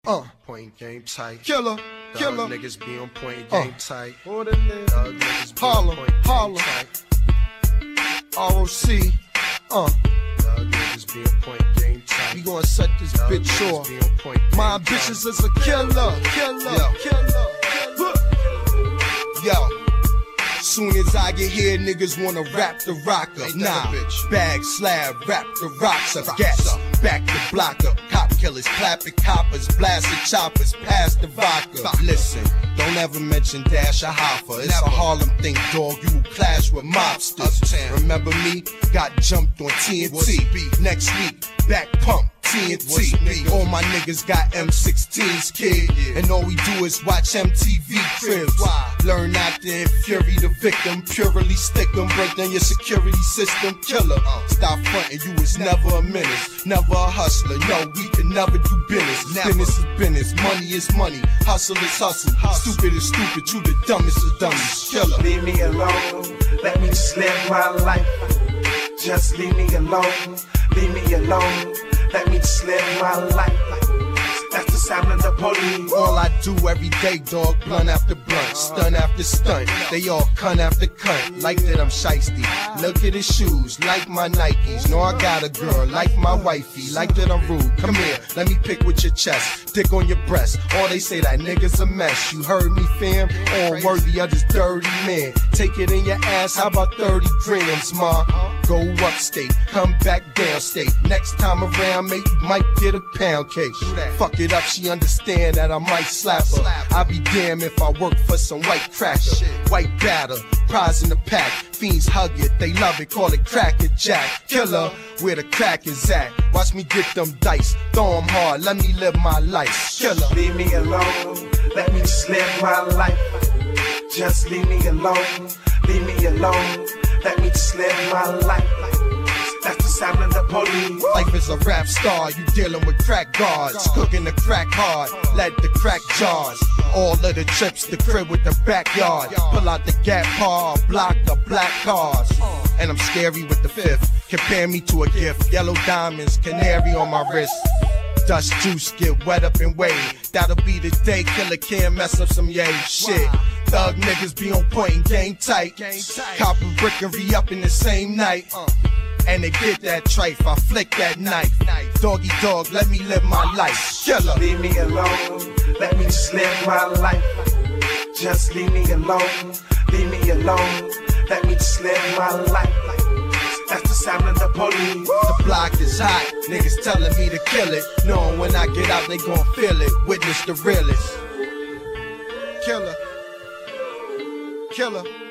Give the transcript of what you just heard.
Point game tight. Killer. Niggas be on point game tight. Niggas be Harlem. Tight. ROC. Niggas be on point game tight. We gonna set this bitch off. My ambitions is a killer. Yo. Soon as I get here, niggas wanna rap the rocker. Nah, bag slab, rap the rocks up. Gas, back the block up. Cop killers, clapping coppers, blasting choppers, pass the vodka. Listen, don't ever mention Dash or Hoffa. It's a Harlem thing, dog. You will clash with mobsters. Remember me? Got jumped on TNT. Next week, back pump. TNT. All my niggas got M16s, kid. And all we do is watch MTV cribs. Learn acting and fury the victim. Purely stick 'em, break down your security system. Killer. Stop frontin', you was never a menace. Never a hustler. No, we can never do business. Business is business. Money is money. Hustle is hustle. Stupid is stupid. You the dumbest of dummies. Killer. Leave me alone. Let me just live my life. Just leave me alone. Leave me alone. Let me just live my life. That's the sound of the police. All I do every day, dog, blunt after blunt, stunt after stunt. They all cunt after cunt, like that I'm shiesty. Look at his shoes, like my Nikes. Know I got a girl, like my wifey, like that I'm rude. Come here, let me pick with your chest, dick on your breast. All they say that nigga's a mess. You heard me, fam? All worthy of this dirty man. Take it in your ass, how about 30 grams, ma? Go upstate, come back downstate. Next time around, mate, you might get a pound cake. Fuck it up, she understand that I might slap her. I'll be damned if I work for some white cracker. White batter, prize in the pack. Fiends hug it, they love it, call it Cracker Jack. Killer, where the crack is at. Watch me get them dice, throw 'em hard, let me live my life. Killer. Leave me alone, let me just live my life. Just leave me alone, leave me alone. Let me just live my life. That's the sound of the police. Life is a rap star, you dealing with crack guards. Cooking the crack hard, let the crack jars. All of the trips, the crib with the backyard. Pull out the gap car, block the black cars. And I'm scary with the fifth. Compare me to a gift. Yellow diamonds, canary on my wrist. Dust juice, get wet up and wave. That'll be the day killer can't mess up some yay shit. Thug niggas be on point and game tight. Cop a brick and re-up in the same night. And they get that trife, I flick that knife. Doggy dog, let me live my life. Killer. Leave me alone, let me just live my life. Just leave me alone, leave me alone. Let me just live my life. That's the sound of the police. The block is hot, niggas telling me to kill it. Knowing when I get out they gon' feel it. Witness the realest. Killer.